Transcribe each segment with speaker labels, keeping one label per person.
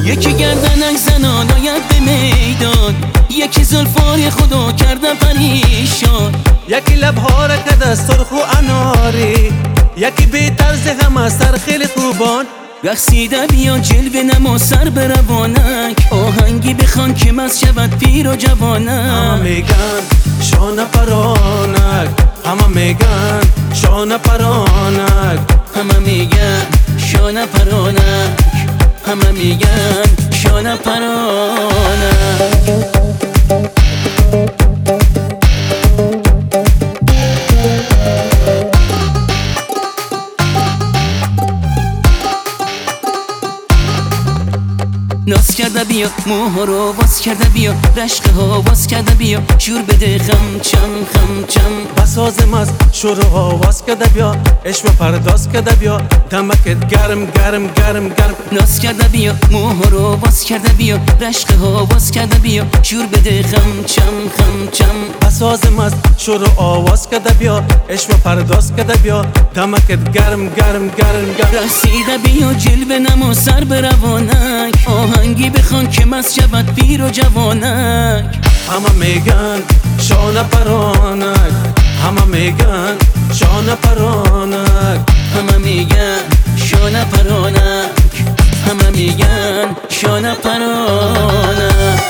Speaker 1: یکی گردنک زنان آید به میدان، یکی زلفای خدا کردن پریشان،
Speaker 2: یکی لبها را کرد از سرخ و اناری، یکی بی طرز همه سر خیلی خوبان.
Speaker 1: رقصیده بیا جلوه نما سر به روانک، آهنگی بخوان که مست شود پیر و جوانک.
Speaker 2: همه میگن شانه پرانک، همه میگن شانه پرانک،
Speaker 1: همه میگن شانه پرانک، همه میگن شانه پرانک. ناز کرده بیا موها رو باز کرده بیا، رشقه ها باز کرده بیا، شور بده خم چم خم چم.
Speaker 2: بساز مست شروع آواز کرده بیا، عشق پرداز کرده بیا، دمکت گرم گرم گرم گرم.
Speaker 1: ناز کرده بیا موها رو باز کرده بیا، رشقه ها باز کرده بیا، شور بده خم چم خم چم.
Speaker 2: بساز مست شروع آواز کرده بیا، عشق پرداز کرده بیا، دمکت گرم گرم گرم گرم.
Speaker 1: رسیده بیا جلوه نما سر به روانک، آهنگی بخوان که مست شود پیر و جوانک.
Speaker 2: همه میگن شانه پرانک، همه میگن شانه پرانک،
Speaker 1: همه میگن شانه پرانک، همه میگن شانه پرانک.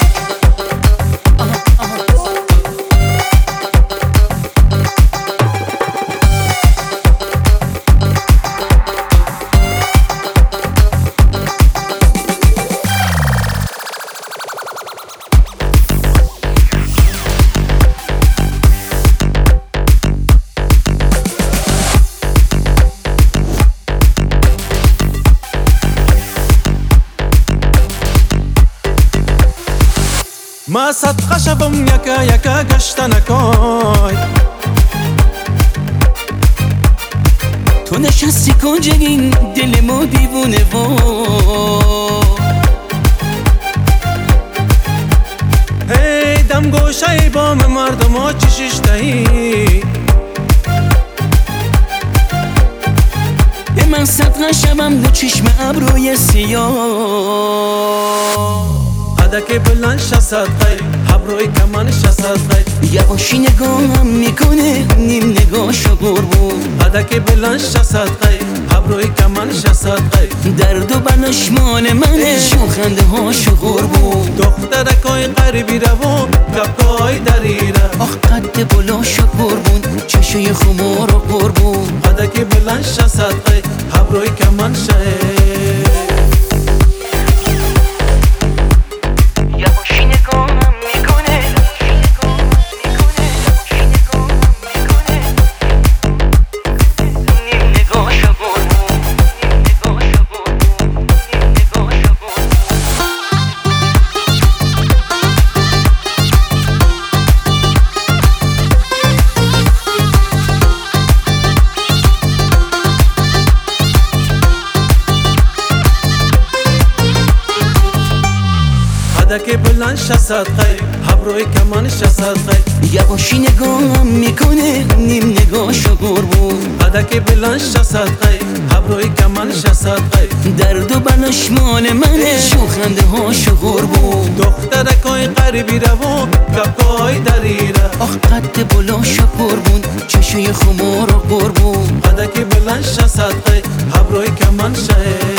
Speaker 2: ما صدقه شبم یکا یکا گشتنکای،
Speaker 1: تو نشستی کنج این دل ما دیوونه و
Speaker 2: هی دم گوشه بام مردم ها چشش دهی.
Speaker 1: به من صدقه شبم دو چشم ابروی سیاه،
Speaker 2: که بلند صدقه ابروی کمان صدقه.
Speaker 1: یواشی نگاهم میکنه نیم نگاشو قربون،
Speaker 2: که بلند صدقه ابروی کمان صدقه.
Speaker 1: درد و بلاش مال منه شوخنده هاشو قربون،
Speaker 2: دخترکای قریبی روون کپکای دریره.
Speaker 1: آخ قد بلاشو قربون، چشوی خمار و قربون.
Speaker 2: که بلند صدقه ابروی کمان که بلند صدقه ابروی کمان صدقه.
Speaker 1: یواشی نگاهم میکنه نیم نگاشو قربون،
Speaker 2: که بلند صدقه ابروی کمان صدقه.
Speaker 1: درد و بلاش مال منه شوخنده هاشو قربون،
Speaker 2: دخترکای قریبی روون کپکای دریره.
Speaker 1: آخ قد بلاشو قربون، چشوی خمار و قربون.
Speaker 2: که بلند صدقه ابروی کمان